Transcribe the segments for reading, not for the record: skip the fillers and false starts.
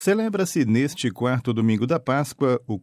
Celebra-se neste quarto domingo da Páscoa o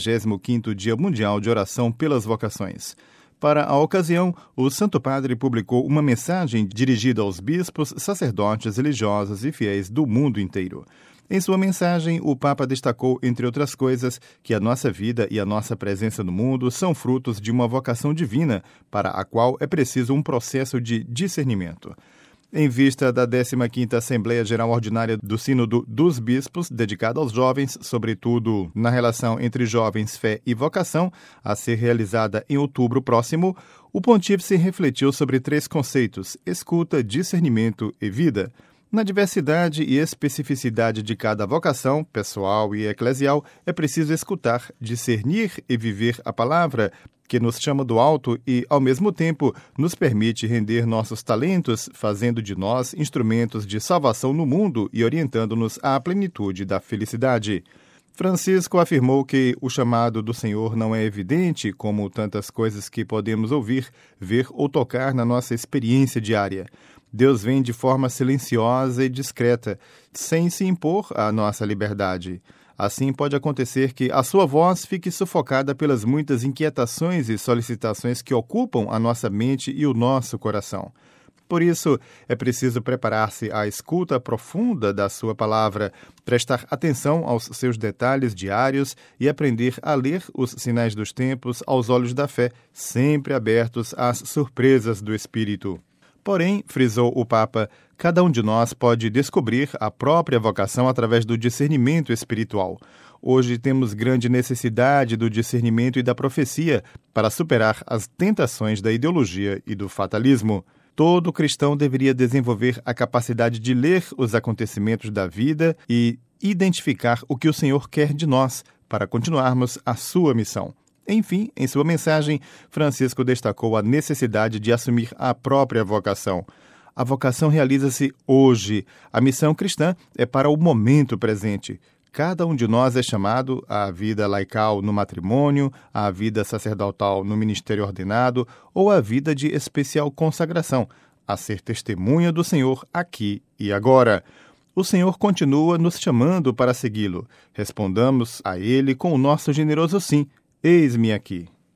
55º Dia Mundial de Oração pelas Vocações. Para a ocasião, o Santo Padre publicou uma mensagem dirigida aos bispos, sacerdotes, religiosos e fiéis do mundo inteiro. Em sua mensagem, o Papa destacou, entre outras coisas, que a nossa vida e a nossa presença no mundo são frutos de uma vocação divina, para a qual é preciso um processo de discernimento. Em vista da 15ª Assembleia Geral Ordinária do Sínodo dos Bispos, dedicada aos jovens, sobretudo na relação entre jovens, fé e vocação, a ser realizada em outubro próximo, o pontífice refletiu sobre 3 conceitos: escuta, discernimento e vida. Na diversidade e especificidade de cada vocação, pessoal e eclesial, é preciso escutar, discernir e viver a palavra, que nos chama do alto e, ao mesmo tempo, nos permite render nossos talentos, fazendo de nós instrumentos de salvação no mundo e orientando-nos à plenitude da felicidade. Francisco afirmou que o chamado do Senhor não é evidente, como tantas coisas que podemos ouvir, ver ou tocar na nossa experiência diária. Deus vem de forma silenciosa e discreta, sem se impor à nossa liberdade. Assim, pode acontecer que a sua voz fique sufocada pelas muitas inquietações e solicitações que ocupam a nossa mente e o nosso coração. Por isso, é preciso preparar-se à escuta profunda da sua palavra, prestar atenção aos seus detalhes diários e aprender a ler os sinais dos tempos aos olhos da fé, sempre abertos às surpresas do Espírito. Porém, frisou o Papa, cada um de nós pode descobrir a própria vocação através do discernimento espiritual. Hoje temos grande necessidade do discernimento e da profecia para superar as tentações da ideologia e do fatalismo. Todo cristão deveria desenvolver a capacidade de ler os acontecimentos da vida e identificar o que o Senhor quer de nós para continuarmos a sua missão. Enfim, em sua mensagem, Francisco destacou a necessidade de assumir a própria vocação. A vocação realiza-se hoje. A missão cristã é para o momento presente. Cada um de nós é chamado à vida laical no matrimônio, à vida sacerdotal no ministério ordenado ou à vida de especial consagração, a ser testemunha do Senhor aqui e agora. O Senhor continua nos chamando para segui-lo. Respondamos a Ele com o nosso generoso sim. Eis-me aqui.